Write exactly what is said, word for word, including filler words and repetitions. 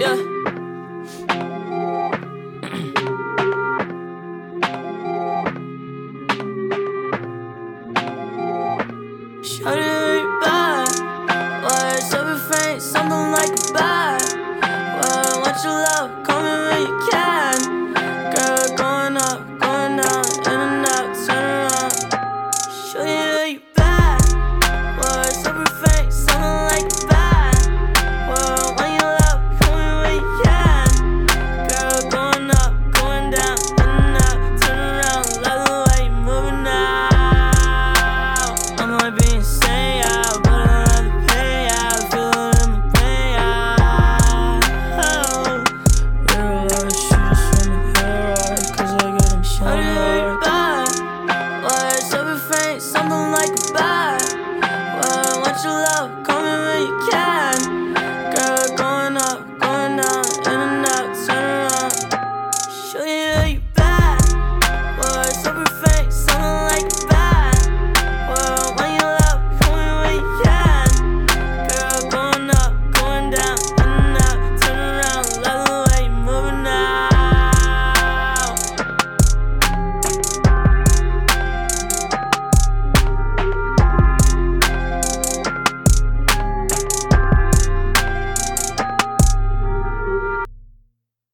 Yeah. Shawty, you bad. Words of your face, something like a bad. Well, I want your love, call me when you can. Girl, going up, going down, in and out, turn around. Shawty, you bad. Words of your face, something like a bad. Well, I want your love, call me when you can. Girl, going up, going down, in and out, turn around. Love the way you moving now. I might be insane, yeah, but I'd rather pay, yeah. Feel it in my brain, yeah. Oh, real life, she just wanna hear hard, cause I get them shawty hard. Bad, words of your face, something like a bad. Well, I want your love, call me when you can.